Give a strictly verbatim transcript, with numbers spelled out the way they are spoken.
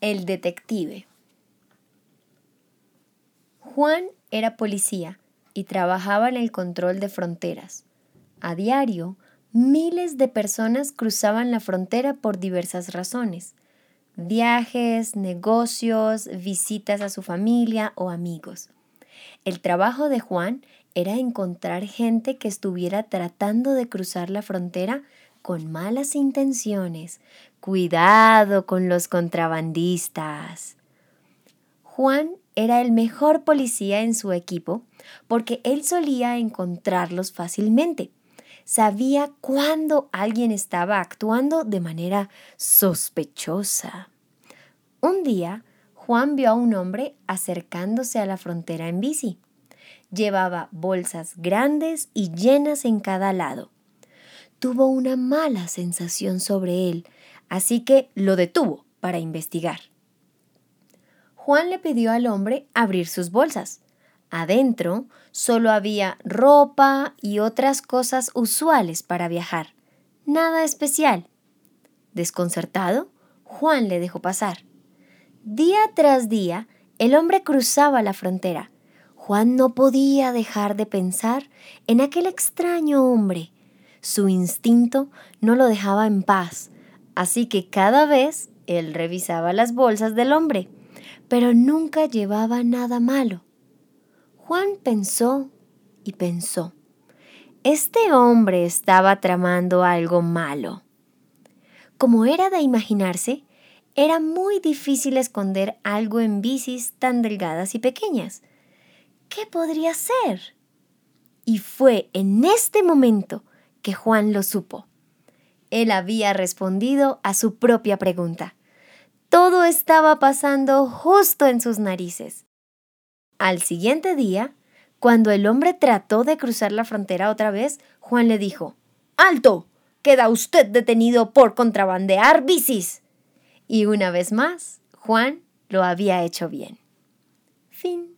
El detective. Juan era policía y trabajaba en el control de fronteras. A diario, miles de personas cruzaban la frontera por diversas razones: viajes, negocios, visitas a su familia o amigos. El trabajo de Juan era encontrar gente que estuviera tratando de cruzar la frontera con malas intenciones. Cuidado con los contrabandistas. Juan era el mejor policía en su equipo porque él solía encontrarlos fácilmente. Sabía cuándo alguien estaba actuando de manera sospechosa. Un día, Juan vio a un hombre acercándose a la frontera en bici. Llevaba bolsas grandes y llenas en cada lado. Tuvo una mala sensación sobre él, así que lo detuvo para investigar. Juan le pidió al hombre abrir sus bolsas. Adentro solo había ropa y otras cosas usuales para viajar. Nada especial. Desconcertado, Juan le dejó pasar. Día tras día, el hombre cruzaba la frontera. Juan no podía dejar de pensar en aquel extraño hombre. Su instinto no lo dejaba en paz, así que cada vez él revisaba las bolsas del hombre, pero nunca llevaba nada malo. Juan pensó y pensó. Este hombre estaba tramando algo malo. Como era de imaginarse, era muy difícil esconder algo en bicis tan delgadas y pequeñas. ¿Qué podría ser? Y fue en este momento que Juan lo supo. Él había respondido a su propia pregunta. Todo estaba pasando justo en sus narices. Al siguiente día, cuando el hombre trató de cruzar la frontera otra vez, Juan le dijo: ¡Alto! ¡Queda usted detenido por contrabandear bicis! Y una vez más, Juan lo había hecho bien. Fin.